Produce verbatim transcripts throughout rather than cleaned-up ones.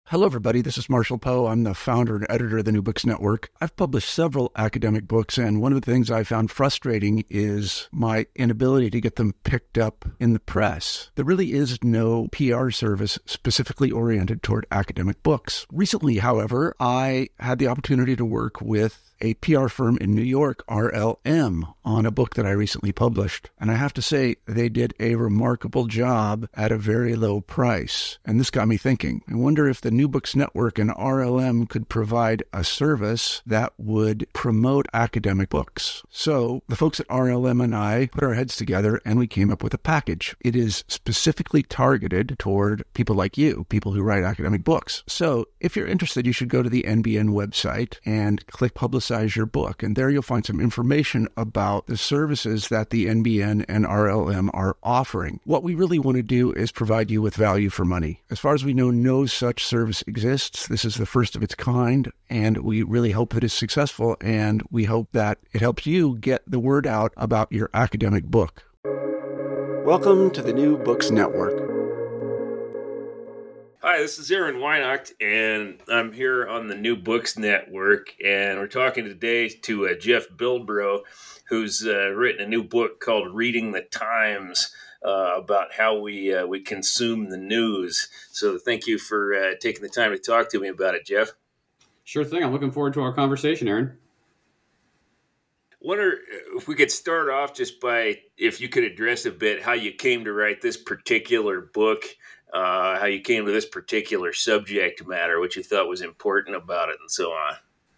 Hello, everybody. This is Marshall Poe. I'm the founder and editor of the New Books Network. I've published several academic books, and one of the things I found frustrating is my inability to get them picked up in the press. There really is no P R service specifically oriented toward academic books. Recently, however, I had the opportunity to work with a P R firm in New York, R L M, on a book that I recently published. And I have to say, they did a remarkable job at a very low price. And this got me thinking. I wonder if the New Books Network and R L M could provide a service that would promote academic books. So the folks at R L M and I put our heads together and we came up with a package. It is specifically targeted toward people like you, people who write academic books. So if you're interested, you should go to the N B N website and click Publicize your book. And there you'll find some information about the services that the N B N and R L M are offering. What we really want to do is provide you with value for money. As far as we know, no such service exists. This is the first of its kind, and we really hope that it's successful, and we hope that it helps you get the word out about your academic book. Welcome to the New Books Network. Hi, this is Aaron Weinacht, and I'm here on the New Books Network, and we're talking today to uh, Jeff Bilbrough, who's uh, written a new book called Reading the Times, uh, about how we uh, we consume the news. So thank you for uh, taking the time to talk to me about it, Jeff. Sure thing. I'm looking forward to our conversation, Aaron. Wonder if we could start off just by, if you could address a bit how you came to write this particular book, uh, how you came to this particular subject matter, what you thought was important about it, and so on.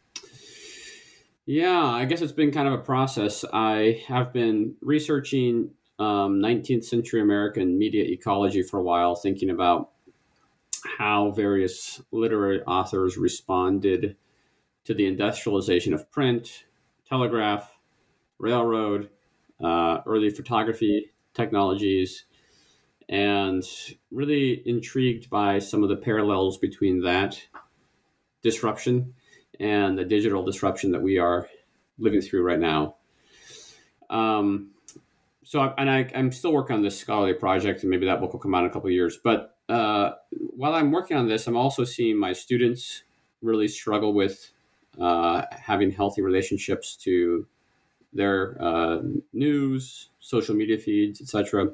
Yeah, I guess it's been kind of a process. I have been researching um, nineteenth century American media ecology for a while, thinking about how various literary authors responded to the industrialization of print, telegraph, railroad, uh, early photography technologies, and really intrigued by some of the parallels between that disruption and the digital disruption that we are living through right now. Um, so, I, and I, I'm still working on this scholarly project, and maybe that book will come out in a couple of years. But uh, while I'm working on this, I'm also seeing my students really struggle with uh, having healthy relationships to their uh, news, social media feeds, et cetera.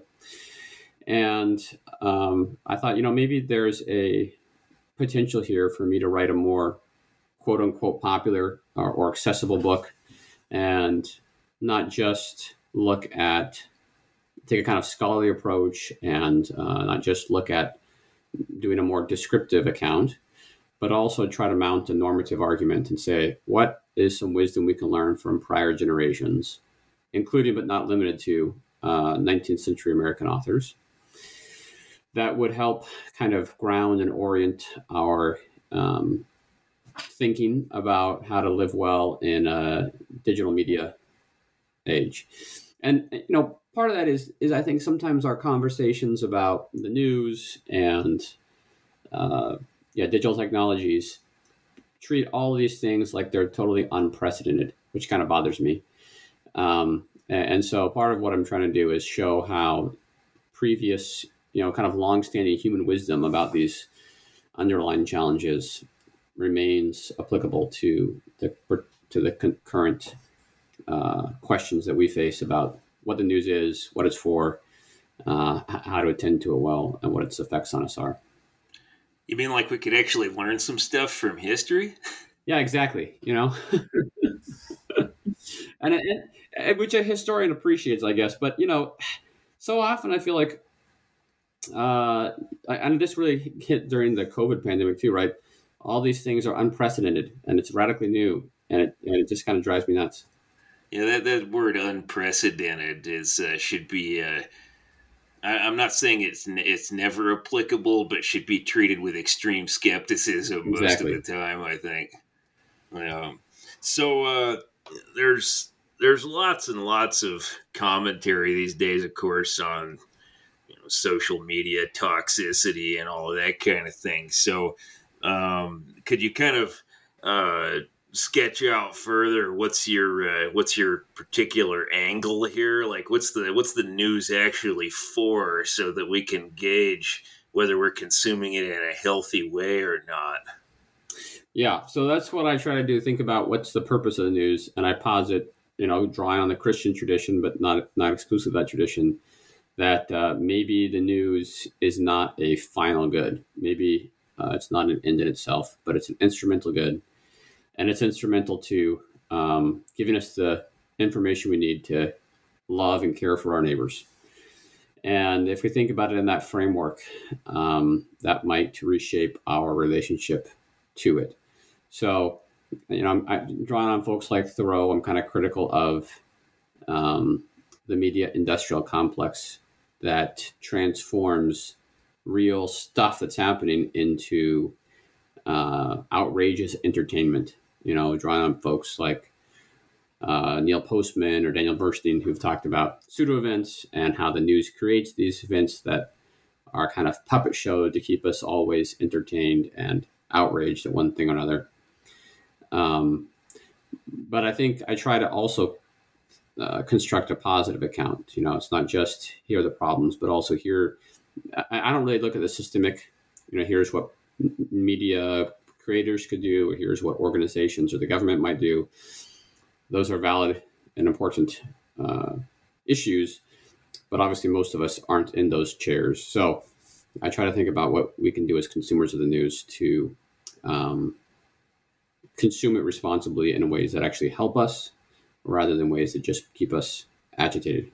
And um, I thought, you know, maybe there's a potential here for me to write a more quote unquote popular or, or accessible book, and not just look at, take a kind of scholarly approach and uh, not just look at doing a more descriptive account, but also try to mount a normative argument and say, what is some wisdom we can learn from prior generations, including but not limited to uh, nineteenth century American authors, that would help kind of ground and orient our um, thinking about how to live well in a digital media age. And, you know, part of that is, is I think sometimes our conversations about the news and uh, yeah, digital technologies treat all of these things like they're totally unprecedented, which kind of bothers me. Um, and, and so part of what I'm trying to do is show how previous, you know, kind of longstanding human wisdom about these underlying challenges remains applicable to the to the con- current uh, questions that we face about what the news is, what it's for, uh, how to attend to it well, and what its effects on us are. You mean like we could actually learn some stuff from history? Yeah, exactly. You know, and, and, and which a historian appreciates, I guess. But you know, so often I feel like, uh, and this really hit during the COVID pandemic too, right? All these things are unprecedented, and it's radically new, and it and it just kind of drives me nuts. Yeah, that, that word "unprecedented" is uh, should be. Uh, I, I'm not saying it's it's never applicable, but should be treated with extreme skepticism most Exactly. of the time, I think. Um, so uh, there's there's lots and lots of commentary these days, of course, on you know, social media toxicity and all of that kind of thing. So. Um, could you kind of uh, sketch out further what's your uh, what's your particular angle here? Like, what's the what's the news actually for, so that we can gauge whether we're consuming it in a healthy way or not. Yeah, so that's what I try to do. Think about what's the purpose of the news, and I posit, you know, drawing on the Christian tradition, but not not exclusive to that tradition, that uh, maybe the news is not a final good. Maybe uh, it's not an end in itself, but it's an instrumental good, and it's instrumental to um, giving us the information we need to love and care for our neighbors. And if we think about it in that framework, um, that might reshape our relationship to it. So, you know, I'm, I'm drawing on folks like Thoreau. I'm kind of critical of um, the media industrial complex that transforms real stuff that's happening into uh, outrageous entertainment. You know, drawing on folks like uh, Neil Postman or Daniel Bernstein, who've talked about pseudo events and how the news creates these events that are kind of puppet show to keep us always entertained and outraged at one thing or another. Um, but I think I try to also uh, construct a positive account. You know, it's not just here are the problems, but also here, I, I don't really look at the systemic, you know, here's what media creators could do, or here's what organizations or the government might do. Those are valid and important uh, issues, but obviously most of us aren't in those chairs. So I try to think about what we can do as consumers of the news to um, consume it responsibly in ways that actually help us rather than ways that just keep us agitated.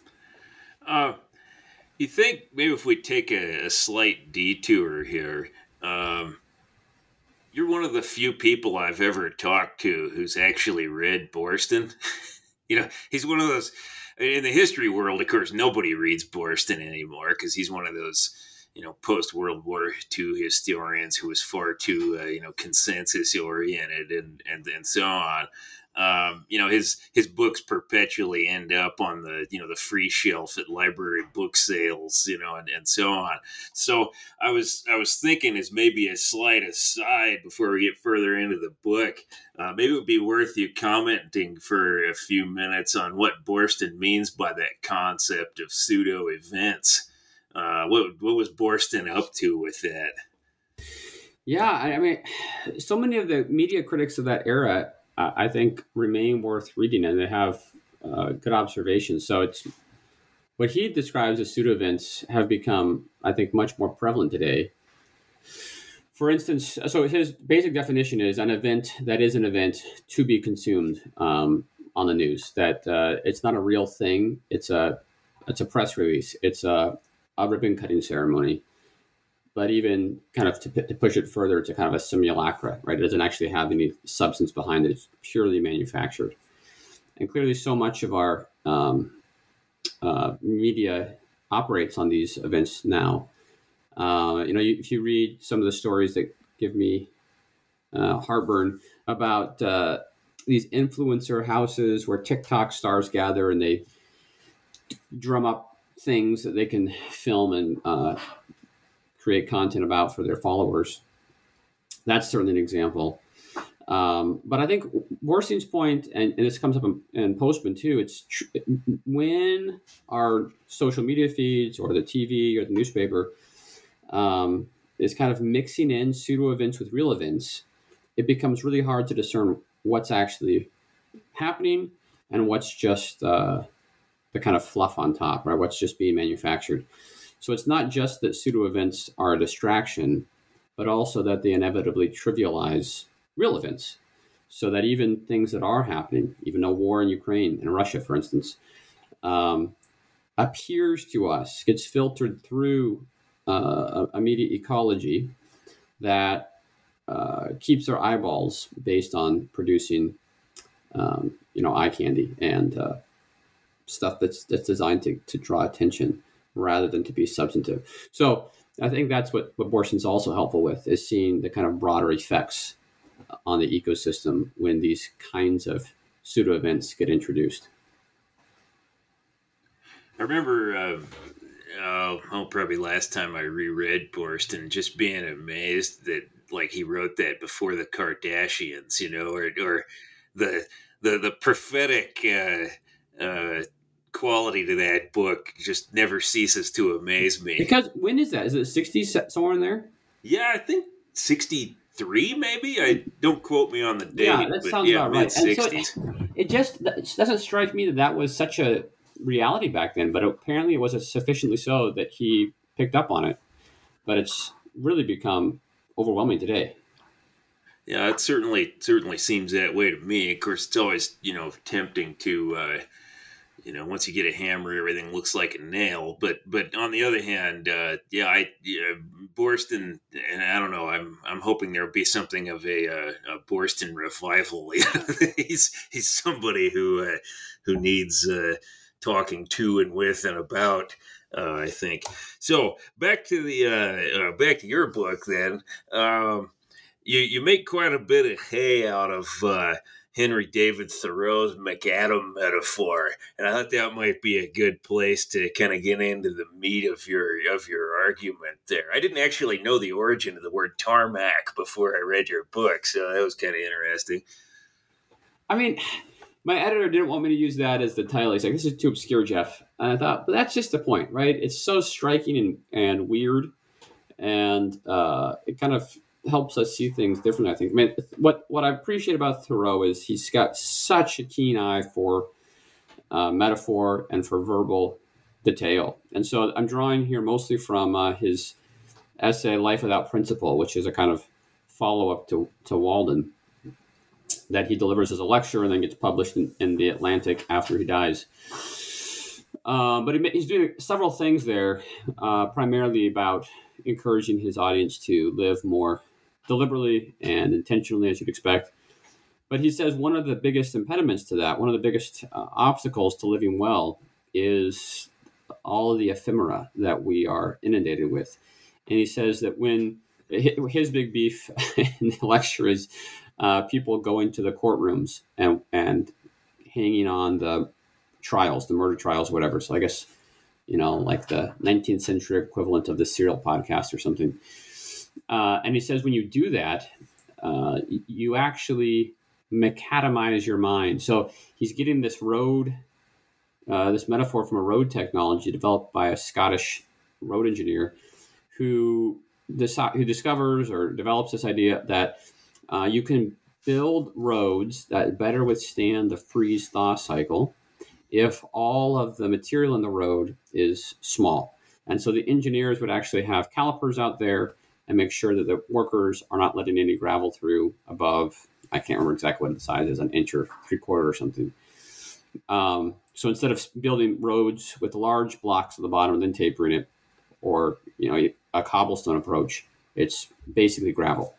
Uh, you think maybe if we take a, a slight detour here, um, you're one of the few people I've ever talked to who's actually read Boorstin. You know, he's one of those, in the history world, of course, nobody reads Boorstin anymore because he's one of those, you know, post-World War Two historians who was far too, uh, you know, consensus-oriented and, and, and so on. Um, you know, his his books perpetually end up on the, you know, the free shelf at library book sales, you know, and, and so on. So I was I was thinking, as maybe a slight aside before we get further into the book, uh, maybe it would be worth you commenting for a few minutes on what Boorstin means by that concept of pseudo events. Uh, what what was Boorstin up to with that? Yeah, I mean, so many of the media critics of that era, uh, I think, remain worth reading, and they have uh, good observations. So it's what he describes as pseudo events have become, I think, much more prevalent today. For instance, so his basic definition is an event that is an event to be consumed um, on the news. That uh, it's not a real thing. It's a it's a press release. It's a a ribbon cutting ceremony, but even kind of to, to push it further to kind of a simulacra, right? It doesn't actually have any substance behind it. It's purely manufactured. And clearly so much of our um, uh, media operates on these events now. Uh, you know, you, if you read some of the stories that give me uh, heartburn about uh, these influencer houses where TikTok stars gather and they drum up things that they can film and uh, create content about for their followers. That's certainly an example. Um, but I think Boorstin's point, and, and this comes up in, in Postman too, it's tr- when our social media feeds or the T V or the newspaper um, is kind of mixing in pseudo events with real events, it becomes really hard to discern what's actually happening and what's just uh, the kind of fluff on top, right? What's just being manufactured. So it's not just that pseudo events are a distraction, but also that they inevitably trivialize real events. So that even things that are happening, even a war in Ukraine and Russia, for instance, um, appears to us, gets filtered through uh, a media ecology that uh, keeps our eyeballs based on producing, um, you know, eye candy and uh, stuff that's that's designed to, to draw attention rather than to be substantive. So I think that's what, what Boorstin's also helpful with, is seeing the kind of broader effects on the ecosystem when these kinds of pseudo events get introduced. I remember, uh, uh, oh, probably last time I reread Boorstin, just being amazed that, like, he wrote that before the Kardashians, you know, or or the the the prophetic uh, uh, quality to that book just never ceases to amaze me. Because when is that? Is it sixties, somewhere in there? Yeah, I think sixty-three maybe. I don't quote me on the date. Yeah, that but sounds yeah, about right. And so mid-sixties. it, it just it doesn't strike me that that was such a reality back then, but apparently it was a sufficiently so that he picked up on it. But it's really become overwhelming today. Yeah, it certainly certainly seems that way to me. Of course, it's always, you know, tempting to, uh, you know, once you get a hammer, everything looks like a nail. But but on the other hand, uh, yeah, I yeah, Boorstin, and I don't know. I'm I'm hoping there'll be something of a, uh, a Boorstin revival. he's he's somebody who uh, who needs uh, talking to and with and about. Uh, I think so. Back to the uh, uh, back to your book then. Um, You you make quite a bit of hay out of uh, Henry David Thoreau's McAdam metaphor, and I thought that might be a good place to kind of get into the meat of your of your argument there. I didn't actually know the origin of the word tarmac before I read your book, so that was kind of interesting. I mean, my editor didn't want me to use that as the title. He's like, "This is too obscure, Jeff." And I thought, but that's just the point, right? It's so striking and, and weird, and uh, it kind of helps us see things differently, I think. I mean, what, what I appreciate about Thoreau is he's got such a keen eye for uh, metaphor and for verbal detail. And so I'm drawing here mostly from uh, his essay, Life Without Principle, which is a kind of follow-up to, to Walden that he delivers as a lecture and then gets published in, in The Atlantic after he dies. Uh, but he, he's doing several things there, uh, primarily about encouraging his audience to live more deliberately and intentionally, as you'd expect. But he says one of the biggest impediments to that, one of the biggest uh, obstacles to living well, is all of the ephemera that we are inundated with. And he says that when his big beef in the lecture is uh, people going to the courtrooms and, and hanging on the trials, the murder trials, whatever. So I guess, you know, like the nineteenth century equivalent of the Serial podcast or something. Uh, and he says when you do that, uh, you actually macadamize your mind. So he's getting this road, uh, this metaphor from a road technology developed by a Scottish road engineer who, deci- who discovers or develops this idea that uh, you can build roads that better withstand the freeze-thaw cycle if all of the material in the road is small. And so the engineers would actually have calipers out there and make sure that the workers are not letting any gravel through above, I can't remember exactly what the size is, an inch or three quarter or something. Um, so instead of building roads with large blocks at the bottom and then tapering it, or, you know, a cobblestone approach, it's basically gravel.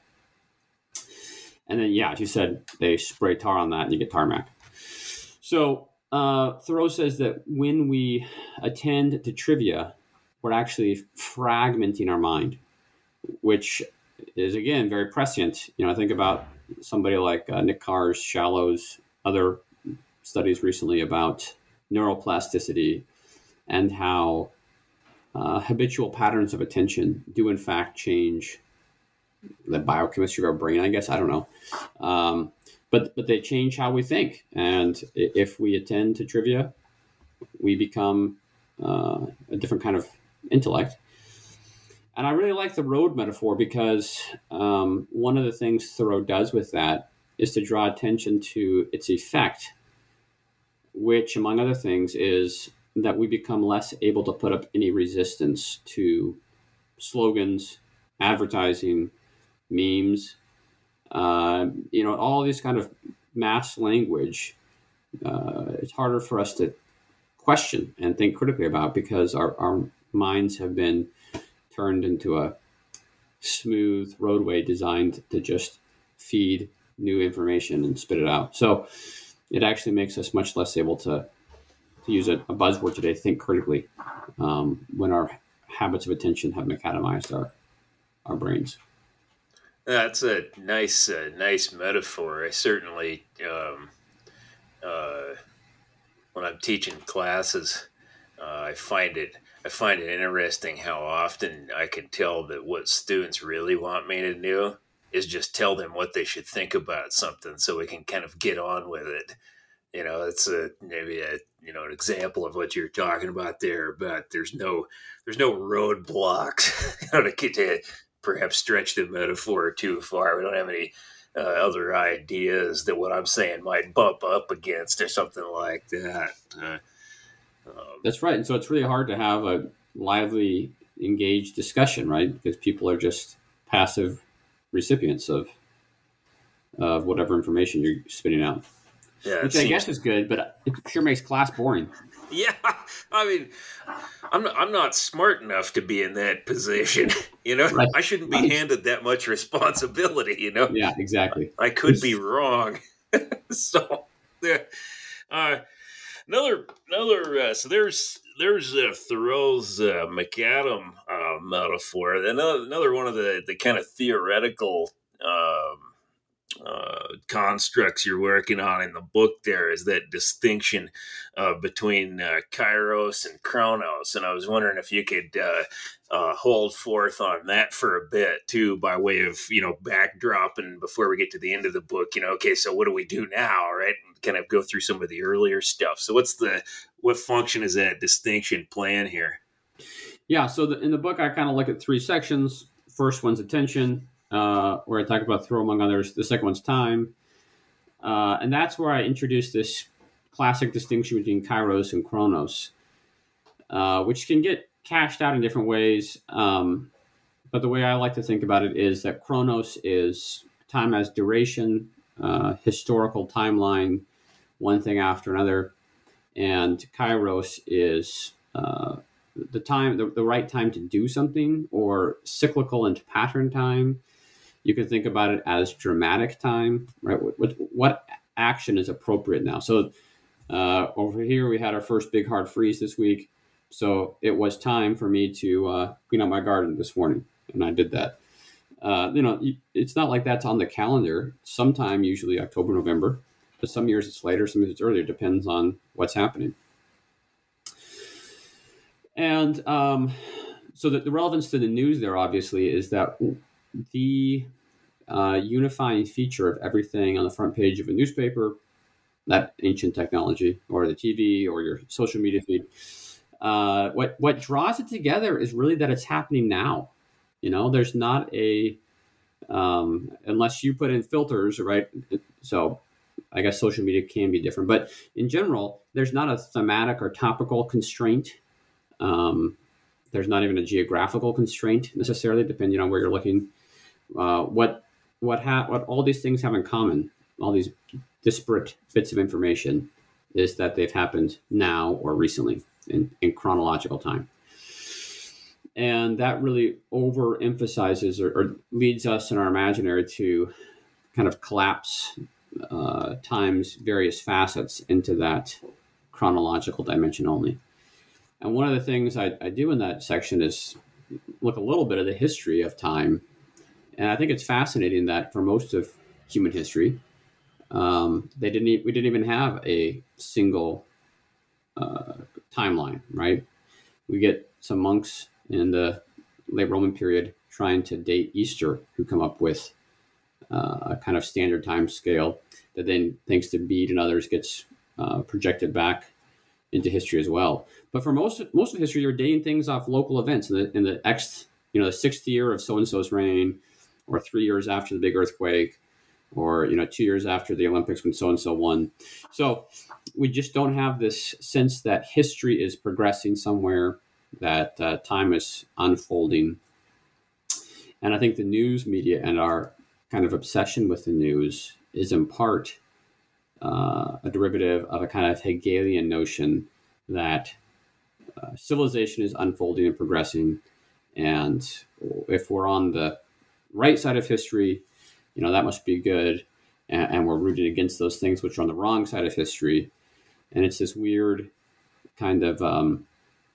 And then, yeah, as you said, they spray tar on that and you get tarmac. So Uh, Thoreau says that when we attend to trivia, we're actually fragmenting our mind, which is, again, very prescient. You know, I think about somebody like uh, Nick Carr's Shallows, other studies recently about neuroplasticity and how uh, habitual patterns of attention do, in fact, change the biochemistry of our brain, I guess. I don't know. Um, But but they change how we think. And if we attend to trivia, we become uh, a different kind of intellect. And I really like the road metaphor because um, one of the things Thoreau does with that is to draw attention to its effect, which, among other things, is that we become less able to put up any resistance to slogans, advertising, memes, Uh, you know, all this kind of mass language, uh, it's harder for us to question and think critically about because our, our minds have been turned into a smooth roadway designed to just feed new information and spit it out. So it actually makes us much less able to, to use a, a buzzword today, think critically, um, when our habits of attention have macadamized our, our brains. That's a nice, uh, nice metaphor. I certainly, um, uh, when I'm teaching classes, uh, I find it, I find it interesting how often I can tell that what students really want me to do is just tell them what they should think about something, so we can kind of get on with it. You know, it's a maybe a you know an example of what you're talking about there. But there's no there's no roadblocks you know, to get to perhaps stretch the metaphor too far. We don't have any uh, other ideas that what I'm saying might bump up against or something like that. Uh, um, That's right. And so it's really hard to have a lively, engaged discussion, right? Because people are just passive recipients of of whatever information you're spitting out. yeah, Which it I seems- guess is good, but it sure makes class boring. Yeah, I mean, I'm not, I'm not smart enough to be in that position. You know, Right. I shouldn't be Right. handed that much responsibility. You know, Yeah, exactly. I could be wrong. so, yeah. Uh, another another. Uh, so there's there's uh, Thoreau's uh, McAdam uh, metaphor. Another another one of the the kind of theoretical. Um, uh, constructs you're working on in the book there is that distinction uh, between uh, Kairos and Chronos. And I was wondering if you could uh, uh, hold forth on that for a bit too, by way of, you know, backdropping before we get to the end of the book, you know, okay, so what do we do now? Right. And kind of go through some of the earlier stuff. So what's the, what function is that distinction playing here? Yeah, so the, in the book, I kind of look at three sections. First one's attention, uh, where I talk about Thoreau, among others. The second one's time. Uh, and that's where I introduce this classic distinction between Kairos and Chronos, uh, which can get cashed out in different ways. Um, but the way I like to think about it is that Chronos is time as duration, uh, historical timeline, one thing after another. And Kairos is uh, the time, the, the right time to do something, or cyclical and pattern time. You can think about it as dramatic time, right? What, what, what action is appropriate now? So uh, over here, we had our first big hard freeze this week. So it was time for me to uh, clean up my garden this morning, and I did that. Uh, you know, it's not like that's on the calendar. Sometime, usually October, November, but some years it's later, some years it's earlier. Depends on what's happening. And um, so the, the relevance to the news there, obviously, is that the uh, unifying feature of everything on the front page of a newspaper, that ancient technology, or the T V, or your social media feed, uh, what what draws it together is really that it's happening now. You know, there's not a um, unless you put in filters, right? So I guess social media can be different, but in general, there's not a thematic or topical constraint. Um, there's not even a geographical constraint necessarily, depending on where you're looking. Uh, what what ha- what all these things have in common, all these disparate bits of information, is that they've happened now or recently in, in chronological time. And that really overemphasizes or, or leads us in our imaginary to kind of collapse uh, time's various facets into that chronological dimension only. And one of the things I, I do in that section is look a little bit at the history of time. And I think it's fascinating that for most of human history, um, they didn't e- we didn't even have a single uh, timeline, right? We get some monks in the late Roman period trying to date Easter who come up with uh, a kind of standard time scale that then, thanks to Bede and others, gets uh, projected back into history as well. But for most most of history, you're dating things off local events in the in the X, you know, the sixth year of so and so's reign, or three years after the big earthquake, or you know, two years after the Olympics when so and so won. So we just don't have this sense that history is progressing somewhere, that uh, time is unfolding. And I think the news media and our kind of obsession with the news is in part uh, a derivative of a kind of Hegelian notion that uh, civilization is unfolding and progressing. And if we're on the right side of history, you know, that must be good. And, and we're rooting against those things which are on the wrong side of history. And it's this weird kind of um,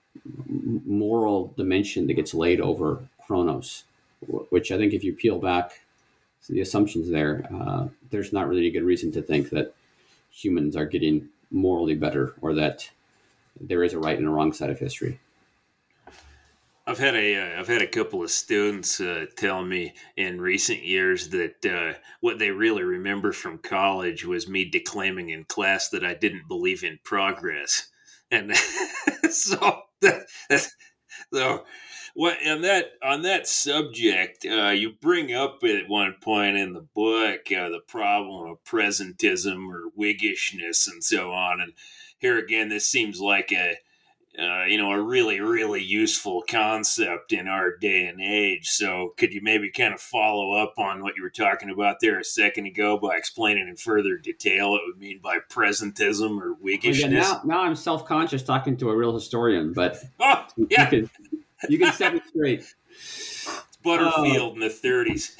moral dimension that gets laid over Chronos, which I think if you peel back the assumptions there, uh, there's not really a good reason to think that humans are getting morally better, or that there is a right and a wrong side of history. I've had a uh, I've had a couple of students uh, tell me in recent years that uh, what they really remember from college was me declaiming in class that I didn't believe in progress, and so that, so what and that on that subject, uh, you bring up at one point in the book uh, the problem of presentism or Whiggishness and so on, and here again, this seems like a Uh, you know, a really, really useful concept in our day and age. So could you maybe kind of follow up on what you were talking about there a second ago by explaining in further detail what it would mean by presentism or Whiggishness? Well, yeah, now, now I'm self-conscious talking to a real historian, but oh, yeah. you can, you can set me straight. It's Butterfield uh, in the thirties.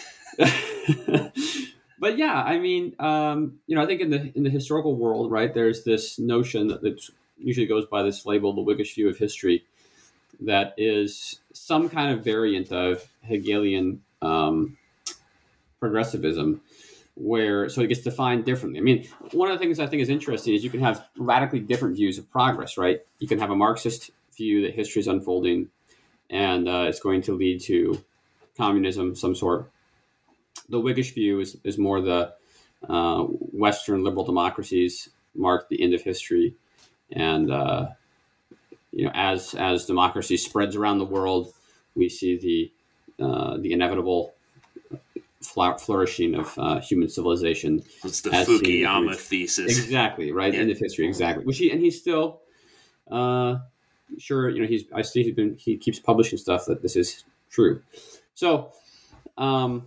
But yeah, I mean, um, you know, I think in the in the historical world, right, there's this notion that it's usually goes by this label, the Whiggish view of history, that is some kind of variant of Hegelian um, progressivism, where so it gets defined differently. I mean, one of the things I think is interesting is you can have radically different views of progress, right? You can have a Marxist view that history is unfolding and uh, it's going to lead to communism, some sort. The Whiggish view is, is more the uh, Western liberal democracies mark the end of history. And, uh, you know, as as democracy spreads around the world, we see the uh, the inevitable flourishing of uh, human civilization. It's the Fukuyama thesis. Exactly, right? Yeah. End of history, exactly. Which he, and he's still, uh, sure, you know, he's, I see he's been, he keeps publishing stuff that this is true. So, um,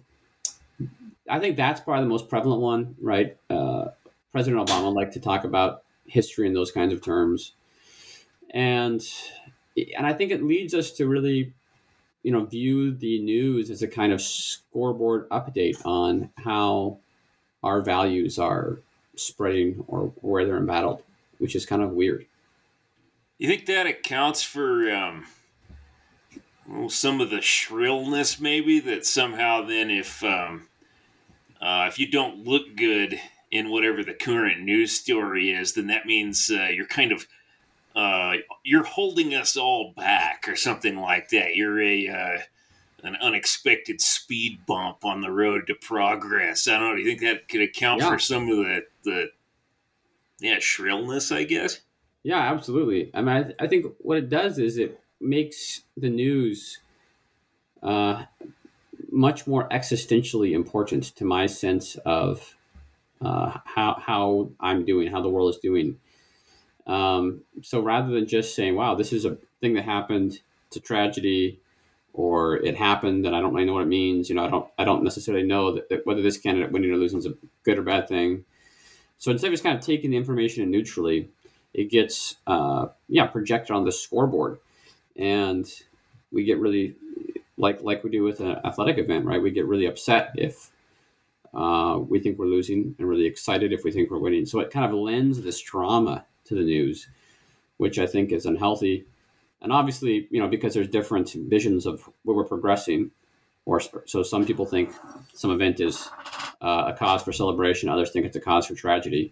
I think that's probably the most prevalent one, right? Uh, President Obama liked to talk about history in those kinds of terms. And and I think it leads us to really, you know, view the news as a kind of scoreboard update on how our values are spreading or where they're embattled, which is kind of weird. You think that accounts for um, well, some of the shrillness, maybe, that somehow then if um, uh, if you don't look good in whatever the current news story is, then that means uh, you're kind of uh, you're holding us all back or something like that. You're a uh, an unexpected speed bump on the road to progress. I don't know. Do you think that could account yeah. for some of the the yeah shrillness, I guess? Yeah, absolutely. I mean, I, th- I think what it does is it makes the news uh, much more existentially important to my sense of Uh, how how I'm doing, how the world is doing. Um, so rather than just saying, "Wow, this is a thing that happened, it's a tragedy," or "It happened and I don't really know what it means," you know, I don't I don't necessarily know that, that whether this candidate winning or losing is a good or bad thing. So instead of just kind of taking the information neutrally, it gets uh, yeah projected on the scoreboard, and we get really like like we do with an athletic event, right? We get really upset if Uh, we think we're losing, and really excited if we think we're winning. So it kind of lends this drama to the news, which I think is unhealthy. And obviously, you know, because there's different visions of where we're progressing, or so some people think some event is uh, a cause for celebration, others think it's a cause for tragedy.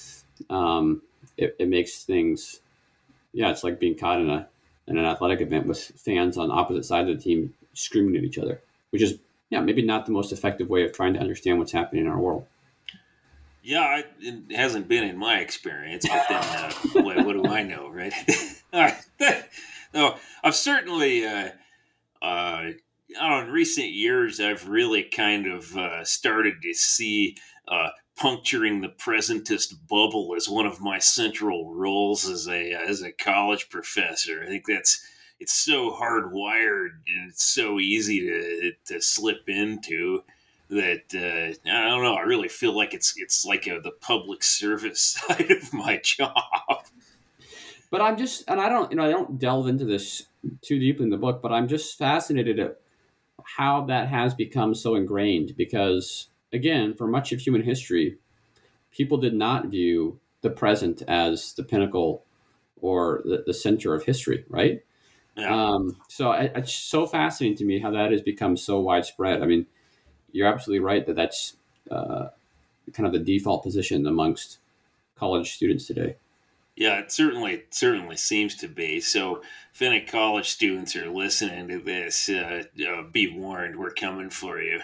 Um, it, it makes things, yeah, it's like being caught in a in an athletic event with fans on opposite sides of the team screaming at each other, which is yeah, maybe not the most effective way of trying to understand what's happening in our world. Yeah, I, it hasn't been in my experience, but then uh, what, what do I know, right? All right. No, I've certainly, uh, uh, I don't know, in recent years, I've really kind of uh, started to see uh, puncturing the presentist bubble as one of my central roles as a as a college professor. I think that's it's so hardwired and it's so easy to to slip into that uh, I don't know. I really feel like it's it's like a, the public service side of my job. But I'm just, and I don't, you know, I don't delve into this too deeply in the book, but I'm just fascinated at how that has become so ingrained. Because again, for much of human history, people did not view the present as the pinnacle or the, the center of history, right? Yeah. Um, so it, it's so fascinating to me how that has become so widespread. I mean, you're absolutely right that that's uh, kind of the default position amongst college students today. Yeah, it certainly certainly seems to be. So, if any college students are listening to this, uh, uh, be warned, we're coming for you.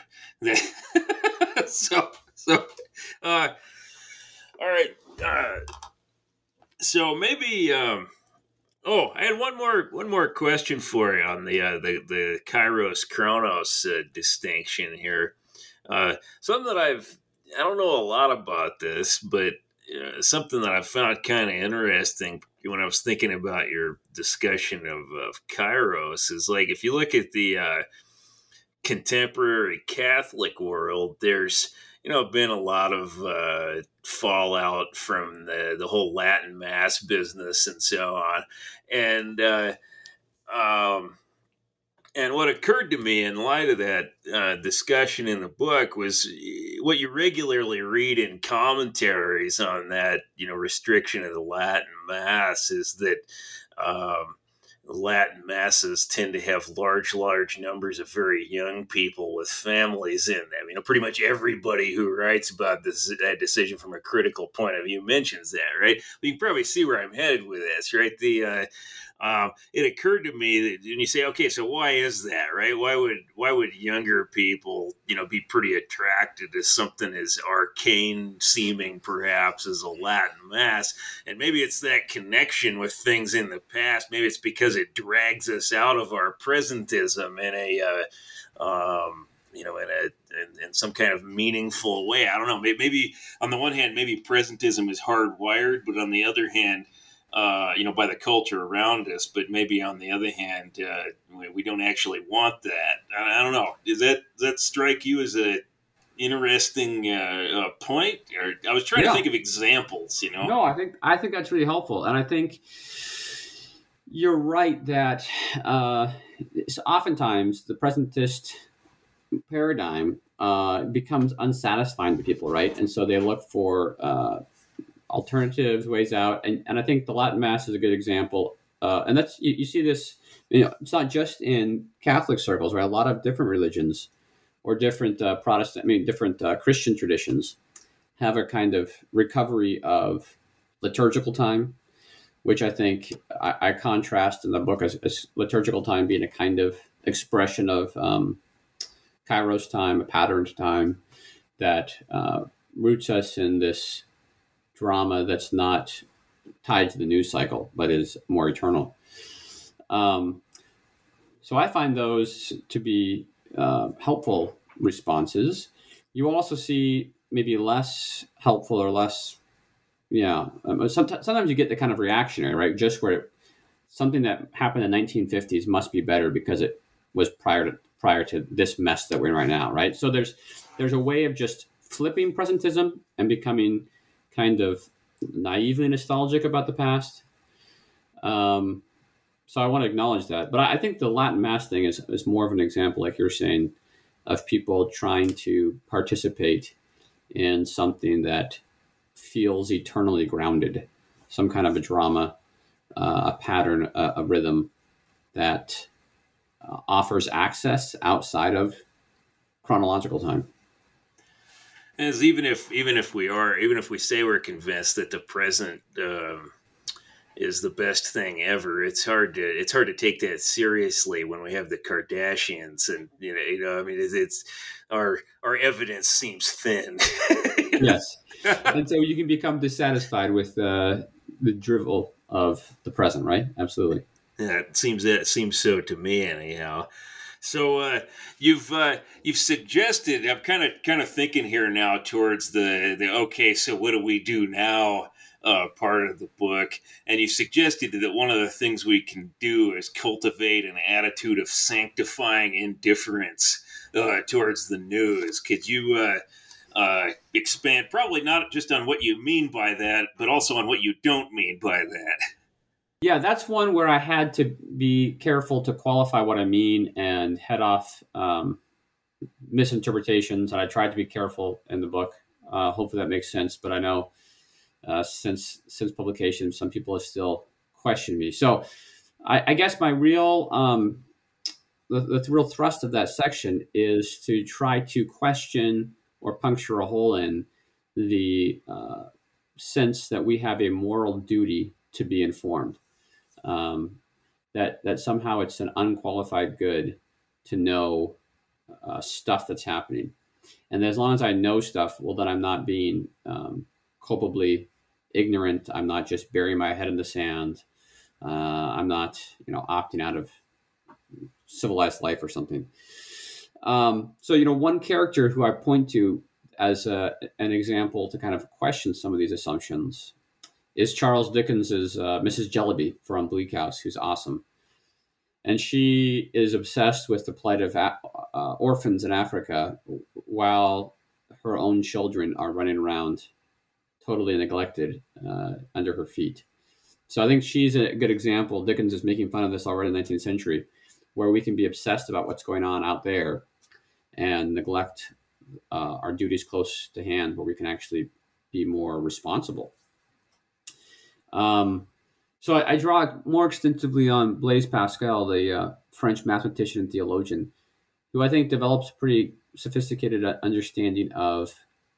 so, so, uh, all right. Uh, so maybe. Um, oh, I had one more one more question for you on the uh, the the Kairos Chronos uh, distinction here. Uh, something that I've I don't know a lot about this, but uh, something that I found kind of interesting when I was thinking about your discussion of, of Kairos is like if you look at the uh, contemporary Catholic world, there's you know been a lot of uh, fallout from the the whole Latin Mass business and so on, and uh, um, and what occurred to me in light of that uh, discussion in the book was what you regularly read in commentaries on that, you know, restriction of the Latin Mass is that um, Latin masses tend to have large, large numbers of very young people with families in them. You know, pretty much everybody who writes about this that decision from a critical point of view mentions that, right? Well, you can probably see where I'm headed with this, right? The uh, um, it occurred to me that when you say, okay, so why is that, right? Why would why would younger people, you know, be pretty attracted to something as arcane seeming, perhaps, as a Latin Mass? And maybe it's that connection with things in the past. Maybe it's because it drags us out of our presentism in a, uh, um, you know, in a in, in some kind of meaningful way. I don't know. Maybe, maybe on the one hand, maybe presentism is hardwired, but on the other hand, uh, you know, by the culture around us. But maybe on the other hand, uh, we, we don't actually want that. I, I don't know. Does that does that strike you as a interesting uh, uh, point? Or I was trying yeah. to think of examples. You know, no, I think I think that's really helpful, and I think you're right that uh, oftentimes the presentist paradigm uh, becomes unsatisfying to people, right? And so they look for uh, alternatives, ways out, and and I think the Latin Mass is a good example. Uh, and that's you, you see this. You know, it's not just in Catholic circles, right? A lot of different religions or different uh, Protestant, I mean, different uh, Christian traditions have a kind of recovery of liturgical time, which I think I, I contrast in the book as, as liturgical time being a kind of expression of um, Kairos time, a patterned time that uh, roots us in this drama that's not tied to the news cycle, but is more eternal. Um, so I find those to be uh, helpful responses. You also see maybe less helpful or less, yeah. Um, sometimes, sometimes you get the kind of reactionary, right? Just where it, something that happened in the nineteen fifties must be better because it was prior to prior to this mess that we're in right now, right? So there's there's a way of just flipping presentism and becoming kind of naively nostalgic about the past. Um, so I want to acknowledge that. But I, I think the Latin Mass thing is, is more of an example, like you're saying, of people trying to participate in something that feels eternally grounded, some kind of a drama, uh, a pattern, a, a rhythm that uh, offers access outside of chronological time. As even if even if we are even if we say we're convinced that the present um, is the best thing ever, it's hard to it's hard to take that seriously when we have the Kardashians, and you know, you know I mean, it's, it's our our evidence seems thin. Yes, and so you can become dissatisfied with uh, the drivel of the present, right? Absolutely. Yeah, it seems that it seems so to me, anyhow. So uh, you've uh, you've suggested. I'm kind of kind of thinking here now towards the the okay. So what do we do now? Uh, part of the book, and you suggested that one of the things we can do is cultivate an attitude of sanctifying indifference uh, towards the news. Could you uh, uh, expand, probably not just on what you mean by that, but also on what you don't mean by that? Yeah, that's one where I had to be careful to qualify what I mean and head off um, misinterpretations. And I tried to be careful in the book. Uh, hopefully that makes sense. But I know uh, since since publication, some people have still questioned me. So I, I guess my real um, the, the real thrust of that section is to try to question or puncture a hole in the uh, sense that we have a moral duty to be informed. Um, that that somehow it's an unqualified good to know uh, stuff that's happening. And as long as I know stuff, well, then I'm not being um, culpably ignorant. I'm not just burying my head in the sand. Uh, I'm not, you know, opting out of civilized life or something. Um, so, you know, one character who I point to as a, an example to kind of question some of these assumptions is Charles Dickens's uh, Missus Jellyby from Bleak House, who's awesome. And she is obsessed with the plight of uh, orphans in Africa while her own children are running around totally neglected uh, under her feet. So I think she's a good example. Dickens is making fun of this already in the nineteenth century, where we can be obsessed about what's going on out there and neglect uh, our duties close to hand, where we can actually be more responsible. Um, so I, I draw more extensively on Blaise Pascal, the uh, French mathematician and theologian, who I think develops a pretty sophisticated understanding of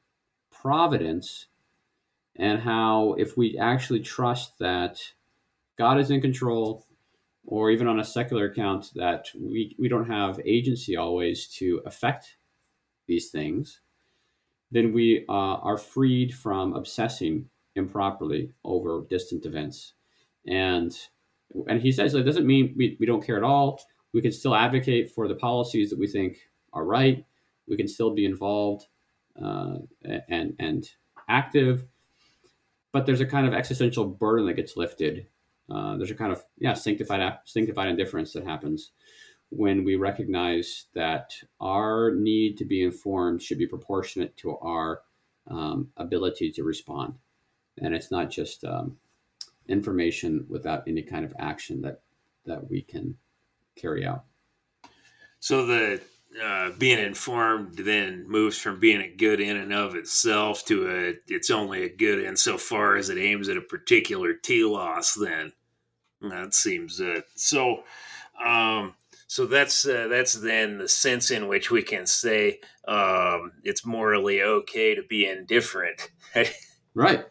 providence and how if we actually trust that God is in control, or even on a secular account that we, we don't have agency always to affect these things, then we uh, are freed from obsessing improperly over distant events. And and he says that doesn't mean we, we don't care at all. We can still advocate for the policies that we think are right. We can still be involved uh, and and active. But there's a kind of existential burden that gets lifted. Uh, there's a kind of yeah sanctified sanctified indifference that happens when we recognize that our need to be informed should be proportionate to our um, ability to respond, and it's not just um, information without any kind of action that that we can carry out. So the uh, being informed then moves from being a good in and of itself to a it's only a good insofar as it aims at a particular telos. Then that seems uh, so. Um, so that's uh, that's then the sense in which we can say um, it's morally okay to be indifferent. Right.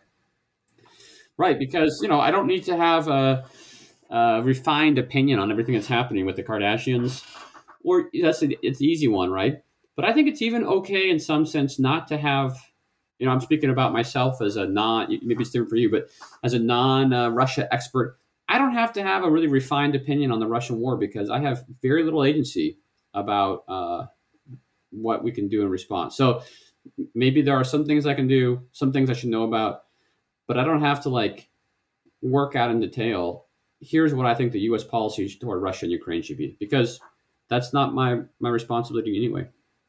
Right, because, you know, I don't need to have a, a refined opinion on everything that's happening with the Kardashians. Or that's a, it's the easy one, right? But I think it's even okay in some sense not to have, you know, I'm speaking about myself as a non, maybe it's different for you, but as a non-Russia uh, expert, I don't have to have a really refined opinion on the Russian war because I have very little agency about uh, what we can do in response. So maybe there are some things I can do, some things I should know about, but I don't have to like work out in detail. Here's what I think the U S policy toward Russia and Ukraine should be, because that's not my, my responsibility anyway.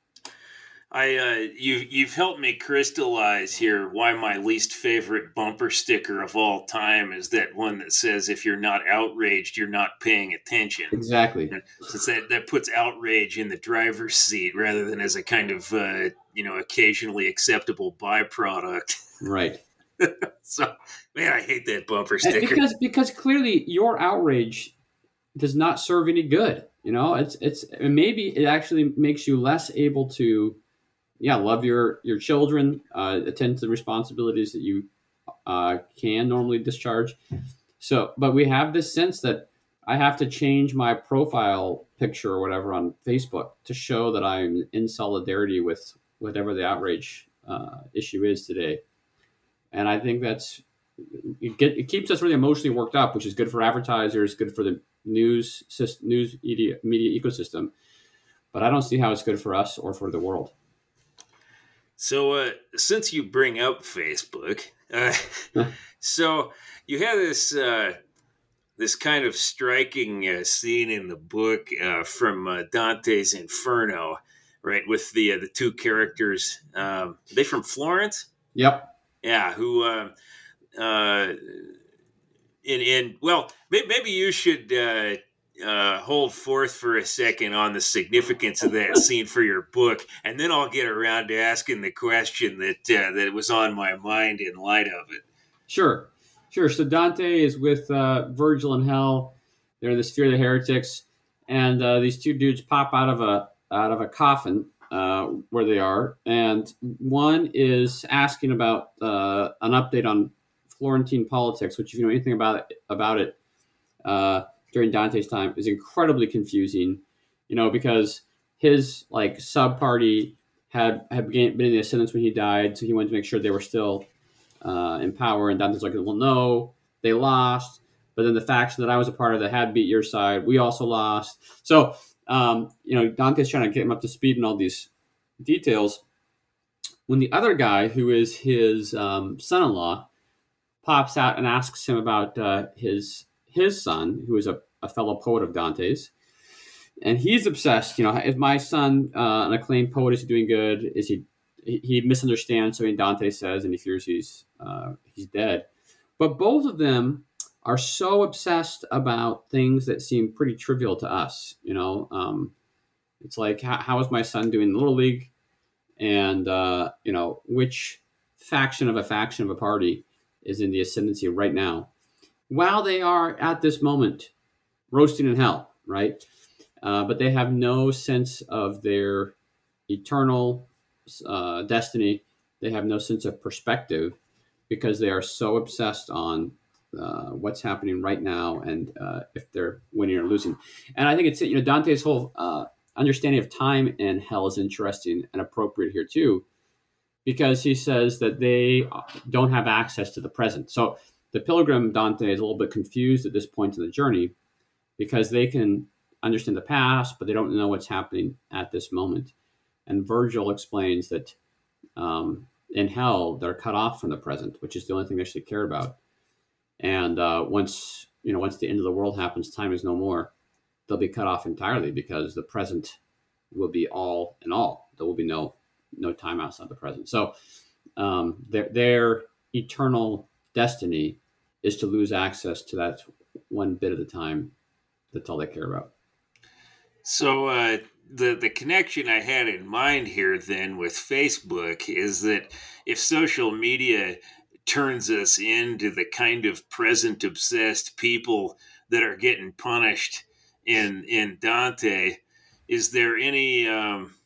I uh, you you've helped me crystallize here why my least favorite bumper sticker of all time is that one that says if you're not outraged, you're not paying attention. Exactly. Since that, that puts outrage in the driver's seat rather than as a kind of uh, you know occasionally acceptable byproduct. Right. So, man, I hate that bumper sticker. Because because clearly your outrage does not serve any good. You know, it's it's maybe it actually makes you less able to, yeah, love your your children, uh, attend to the responsibilities that you uh, can normally discharge. So, but we have this sense that I have to change my profile picture or whatever on Facebook to show that I'm in solidarity with whatever the outrage uh, issue is today. And I think that's it, get, it keeps us really emotionally worked up, which is good for advertisers, good for the news news media, media ecosystem. But I don't see how it's good for us or for the world. So uh, since you bring up Facebook, uh, so you have this uh, this kind of striking uh, scene in the book uh, from uh, Dante's Inferno, right? With the uh, the two characters, um, are they from Florence? Yep. Yeah, who, uh, uh, in, in, well, maybe you should uh, uh, hold forth for a second on the significance of that scene for your book, and then I'll get around to asking the question that uh, that was on my mind in light of it. Sure, sure. So Dante is with uh, Virgil in hell. They're in the sphere of the heretics, and uh, these two dudes pop out of a out of a coffin. Uh, where they are, and one is asking about uh, an update on Florentine politics, which if you know anything about it, about it uh, during Dante's time, is incredibly confusing. You know, because his like sub party had had been in the ascendance when he died, so he wanted to make sure they were still uh, in power. And Dante's like, well, no, they lost. But then the faction that I was a part of that had beat your side, we also lost. So, um, you know, Dante's trying to get him up to speed in all these details. When the other guy, who is his um, son-in-law, pops out and asks him about uh, his his son, who is a, a fellow poet of Dante's, and he's obsessed. You know, is my son uh, an acclaimed poet? Is he doing good? Is he? He misunderstands something Dante says, and he fears he's uh, he's dead. But both of them are so obsessed about things that seem pretty trivial to us. You know, um, it's like how, how is my son doing in Little League, and uh, you know, which faction of a faction of a party is in the ascendancy right now, while they are at this moment roasting in hell, right? Uh, but they have no sense of their eternal uh, destiny. They have no sense of perspective because they are so obsessed on uh, what's happening right now and uh, if they're winning or losing. And I think it's, you know, Dante's whole uh, understanding of time in hell is interesting and appropriate here too, because he says that they don't have access to the present. So the pilgrim Dante is a little bit confused at this point in the journey because they can understand the past, but they don't know what's happening at this moment. And Virgil explains that um, in hell, they're cut off from the present, which is the only thing they should care about. And uh, once, you know, once the end of the world happens, time is no more. They'll be cut off entirely because the present will be all in all. There will be no no time outside the present. So um, their their eternal destiny is to lose access to that one bit of the time. That's all they care about. So uh, the the connection I had in mind here then with Facebook is that if social media turns us into the kind of present obsessed people that are getting punished in in Dante, is there any um,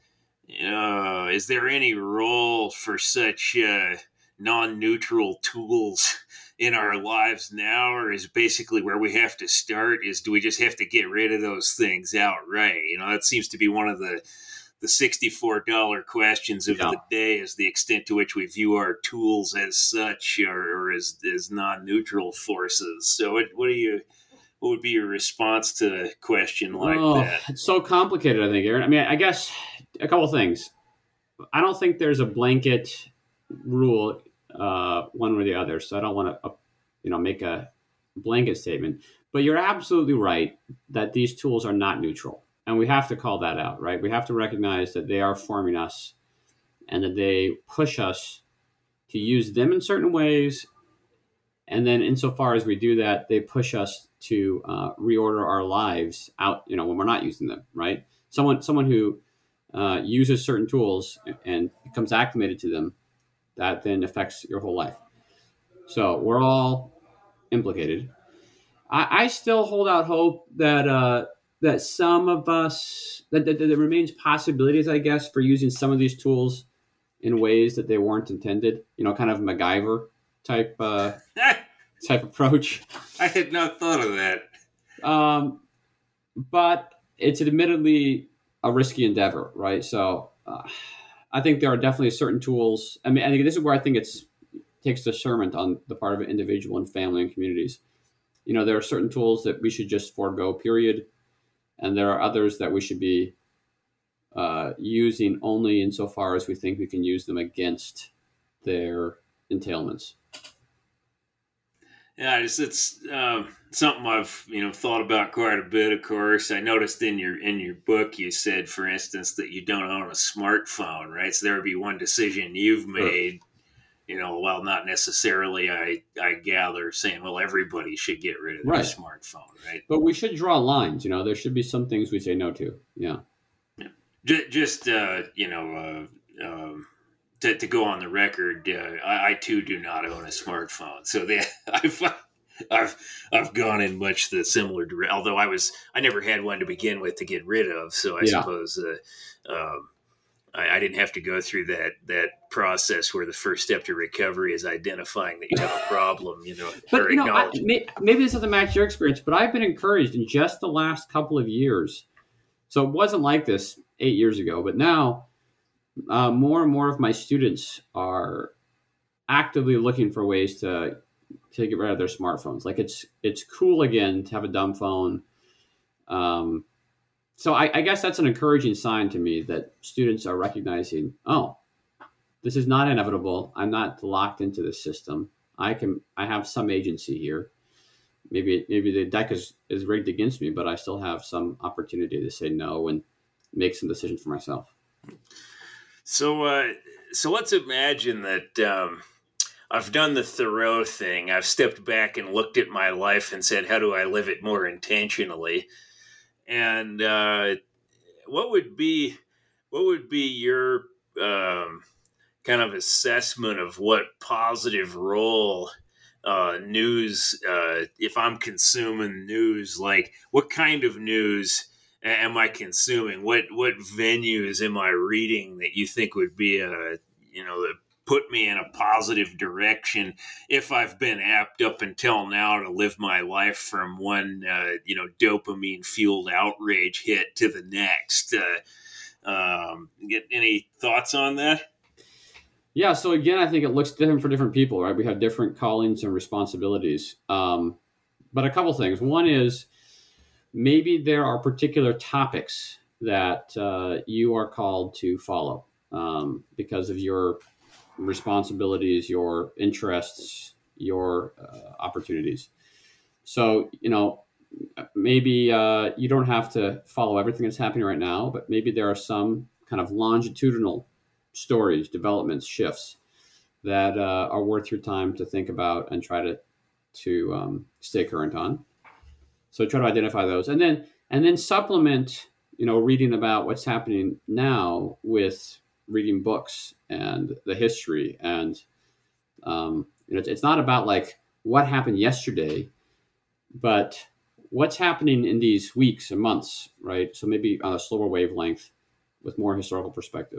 uh, is there any role for such uh, non-neutral tools in our lives now, or is basically where we have to start is do we just have to get rid of those things outright? You know, that seems to be one of the the sixty-four dollars questions of yeah. the day, is the extent to which we view our tools as such or, or as, as non-neutral forces. So what, what do you, what would be your response to a question like oh, that? It's so complicated, I think, Aaron. I mean, I guess a couple things. I don't think there's a blanket rule uh, one or the other. So I don't want to, uh, you know, make a blanket statement. But you're absolutely right that these tools are not neutral. And we have to call that out, right? We have to recognize that they are forming us and that they push us to use them in certain ways. And then insofar as we do that, they push us to uh, reorder our lives out, you know, when we're not using them, right? Someone someone who uh, uses certain tools and becomes acclimated to them, that then affects your whole life. So we're all implicated. I, I still hold out hope that uh, that some of us, that, that, that there remains possibilities, I guess, for using some of these tools in ways that they weren't intended. You know, kind of MacGyver type uh, type approach. I had not thought of that. Um, but it's admittedly a risky endeavor, right? So uh, I think there are definitely certain tools. I mean, I think this is where I think it's takes discernment on the part of an individual and family and communities. You know, there are certain tools that we should just forego, period. And there are others that we should be uh, using only insofar as we think we can use them against their entailments. Yeah, it's, it's um, something I've you know thought about quite a bit. Of course, I noticed in your in your book you said, for instance, that you don't own a smartphone, right? So there would be one decision you've made. Sure. You know, well, not necessarily, I, I gather, saying, well, everybody should get rid of their right. smartphone, right? But we should draw lines. You know, there should be some things we say no to. Yeah. yeah. Just, just uh, you know, uh, um, to, to go on the record, uh, I, I, too, do not own a smartphone. So they, I've, I've, I've gone in much the similar direction, although I was, I never had one to begin with to get rid of. So I yeah. suppose, uh, um, I, I didn't have to go through that that process where the first step to recovery is identifying that you have a problem, you know, but or you know, I, acknowledging. may, maybe this doesn't match your experience, but I've been encouraged in just the last couple of years. So it wasn't like this eight years ago, but now uh, more and more of my students are actively looking for ways to to get rid of their smartphones. Like it's it's cool again to have a dumb phone. Um, so I, I guess that's an encouraging sign to me that students are recognizing, oh, this is not inevitable. I'm not locked into this system. I can I have some agency here. Maybe maybe the deck is, is rigged against me, but I still have some opportunity to say no and make some decisions for myself. So uh, so let's imagine that um, I've done the Thoreau thing. I've stepped back and looked at my life and said, how do I live it more intentionally? And uh, what would be what would be your um, kind of assessment of what positive role uh, news, uh, if I'm consuming news, like what kind of news am I consuming? What what venues am I reading that you think would be a, you know, that put me in a positive direction if I've been apt up until now to live my life from one, uh, you know, dopamine fueled outrage hit to the next? Uh, um, get any thoughts on that? Yeah. So again, I think it looks different for different people, right? We have different callings and responsibilities. Um, but a couple things. One is maybe there are particular topics that uh, you are called to follow um, because of your responsibilities, your interests, your uh, opportunities. So, you know, maybe uh, you don't have to follow everything that's happening right now, but maybe there are some kind of longitudinal stories, developments, shifts that uh, are worth your time to think about and try to to um, stay current on. So try to identify those, and then and then supplement, you know, reading about what's happening now with reading books and the history, and um, you know, it's, it's not about like what happened yesterday, but what's happening in these weeks and months, right? So maybe on a slower wavelength with more historical perspective.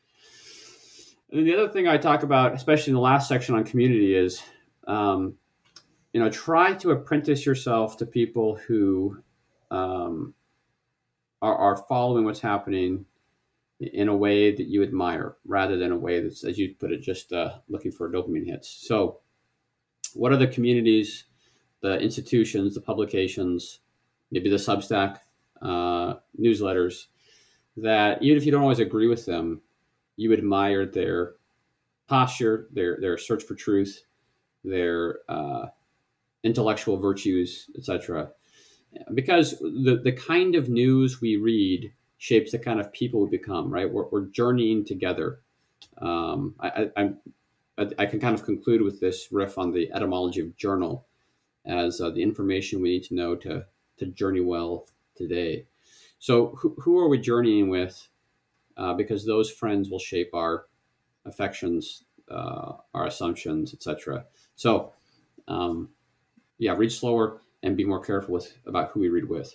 And then the other thing I talk about, especially in the last section on community, is um, you know, try to apprentice yourself to people who um, are, are following what's happening in a way that you admire, rather than a way that's, as you put it, just uh, looking for dopamine hits. So what are the communities, the institutions, the publications, maybe the Substack uh, newsletters that even if you don't always agree with them, you admire their posture, their their search for truth, their uh, intellectual virtues, et cetera. Because the, the kind of news we read shapes the kind of people we become, right? We're, we're journeying together. Um, I, I, I, I can kind of conclude with this riff on the etymology of journal as uh, the information we need to know to, to journey well today. So who, who are we journeying with? Uh, because those friends will shape our affections, uh, our assumptions, et cetera. So, um, yeah, read slower and be more careful with about who we read with.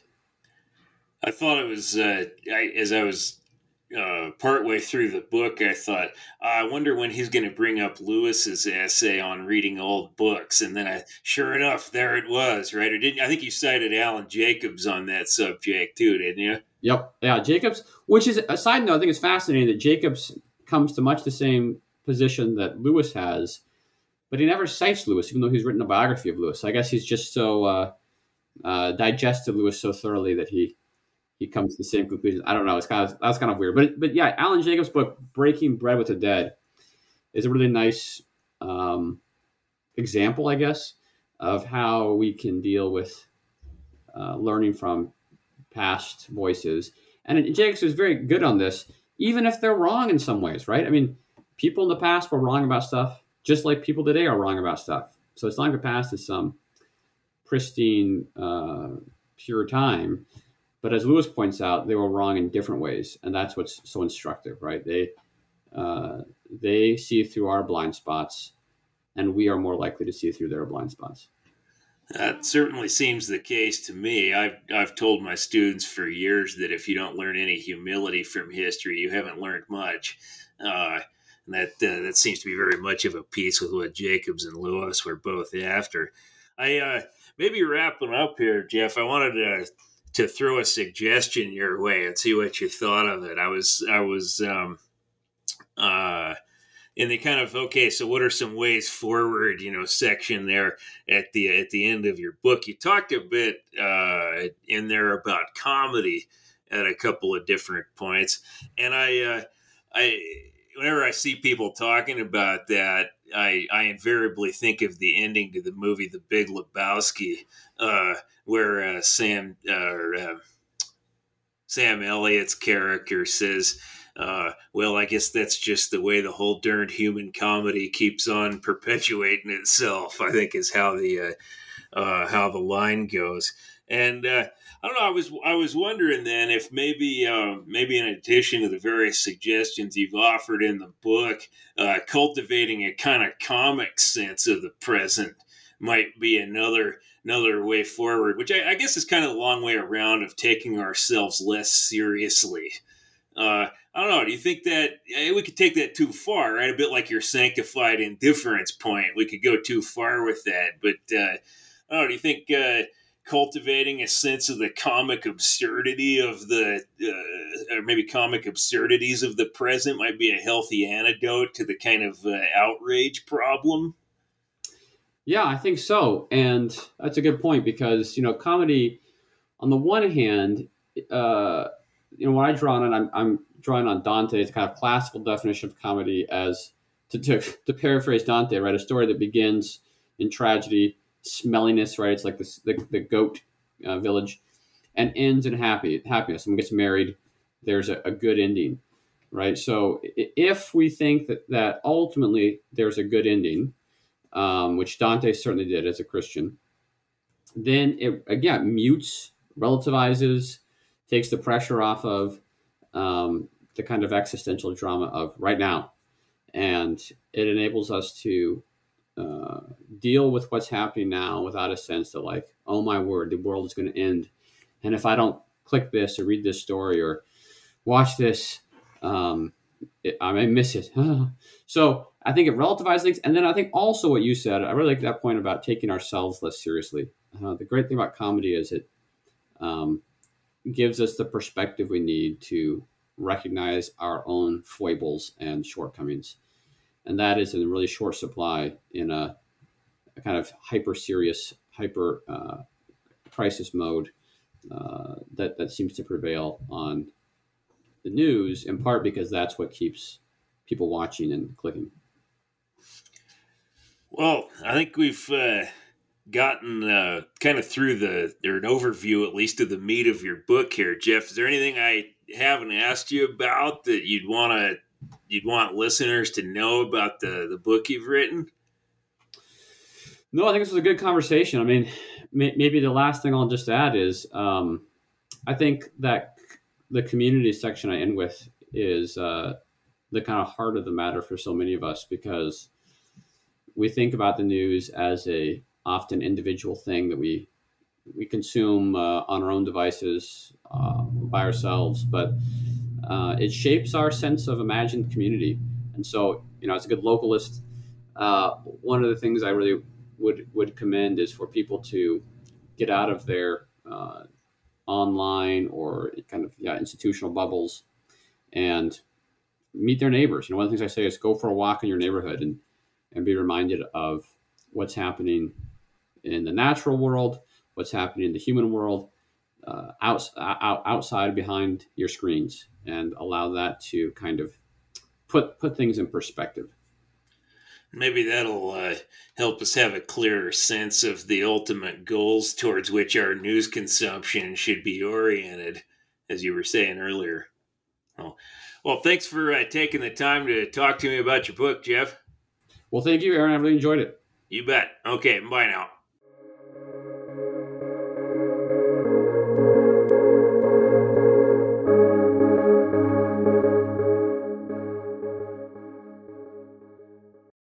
I thought it was, uh, I, as I was uh, partway through the book, I thought, I wonder when he's going to bring up Lewis's essay on reading old books. And then I, sure enough, there it was, right? Or didn't, I think you cited Alan Jacobs on that subject too, didn't you? Yep. Yeah, Jacobs, which is a side note, I think it's fascinating that Jacobs comes to much the same position that Lewis has, but he never cites Lewis, even though he's written a biography of Lewis. I guess he's just so uh, uh, digested Lewis so thoroughly that he he comes to the same conclusion. I don't know. It's kind of that's kind of weird, but but yeah, Alan Jacobs' book "Breaking Bread with the Dead" is a really nice um, example, I guess, of how we can deal with uh, learning from past voices. And Jacobs was very good on this, even if they're wrong in some ways, right? I mean, people in the past were wrong about stuff, just like people today are wrong about stuff. So it's not like the past is some pristine, uh, pure time. But as Lewis points out, they were wrong in different ways. And that's what's so instructive, right? They uh, they see through our blind spots, and we are more likely to see through their blind spots. That certainly seems the case to me. I've I've told my students for years that if you don't learn any humility from history, you haven't learned much. Uh, and that uh, that seems to be very much of a piece with what Jacobs and Lewis were both after. I uh, maybe wrapping up here, Jeff. I wanted to to throw a suggestion your way and see what you thought of it. I was I was um, uh, in the kind of, okay, so what are some ways forward, you know, section there at the at the end of your book. You talked a bit uh, in there about comedy at a couple of different points, and I uh, I whenever I see people talking about that, I I invariably think of the ending to the movie The Big Lebowski, uh, where uh, Sam uh, uh, Sam Elliott's character says, uh, well, I guess that's just the way the whole darned human comedy keeps on perpetuating itself, I think is how the uh, uh, how the line goes. And uh, I don't know, I was I was wondering then if maybe uh, maybe in addition to the various suggestions you've offered in the book, uh, cultivating a kind of comic sense of the present might be another another way forward, which I, I guess is kind of the long way around of taking ourselves less seriously. Uh, I don't know. Do you think that eh, we could take that too far, right? A bit like your sanctified indifference point. We could go too far with that. But uh, I don't know. Do you think uh, cultivating a sense of the comic absurdity of the, uh, or maybe comic absurdities of the present might be a healthy antidote to the kind of uh, outrage problem? Yeah, I think so. And that's a good point because, you know, comedy, on the one hand, uh, you know, when I draw on it, I'm, I'm drawing on Dante's kind of classical definition of comedy as, to, to, to paraphrase Dante, right, a story that begins in tragedy, smelliness, right, it's like this, the, the goat uh, village, and ends in happy happiness. Someone gets married, there's a, a good ending, right? So if we think that, that ultimately there's a good ending, um, which Dante certainly did as a Christian, then it, again, mutes, relativizes, takes the pressure off of um, the kind of existential drama of right now. And it enables us to uh, deal with what's happening now without a sense that, like, oh my word, the world is going to end. And if I don't click this or read this story or watch this, um, it, I may miss it. So I think it relativizes things. And then I think also what you said, I really like that point about taking ourselves less seriously. Uh, the great thing about comedy is it um, gives us the perspective we need to recognize our own foibles and shortcomings. And that is in really short supply in a, a kind of hyper serious, hyper uh, crisis mode uh, that, that seems to prevail on the news, in part because that's what keeps people watching and clicking. Well, I think we've uh, gotten uh, kind of through the, or an overview at least of the meat of your book here, Jeff. Is there anything I haven't asked you about that you'd want to you'd want listeners to know about the, the book you've written? No, I think this was a good conversation. I mean, may, maybe the last thing I'll just add is um, I think that the community section I end with is uh, the kind of heart of the matter for so many of us, because we think about the news as a often individual thing that we we consume uh, on our own devices uh, by ourselves, but uh, it shapes our sense of imagined community. And so, you know, as a good localist, uh, one of the things I really would would commend is for people to get out of their uh, online or kind of yeah, institutional bubbles and meet their neighbors. You know, one of the things I say is go for a walk in your neighborhood and and be reminded of what's happening in the natural world, what's happening in the human world, uh, out, out, outside behind your screens, and allow that to kind of put put things in perspective. Maybe that'll uh, help us have a clearer sense of the ultimate goals towards which our news consumption should be oriented, as you were saying earlier. Oh. Well, thanks for uh, taking the time to talk to me about your book, Jeff. Well, thank you, Aaron. I really enjoyed it. You bet. Okay, bye now.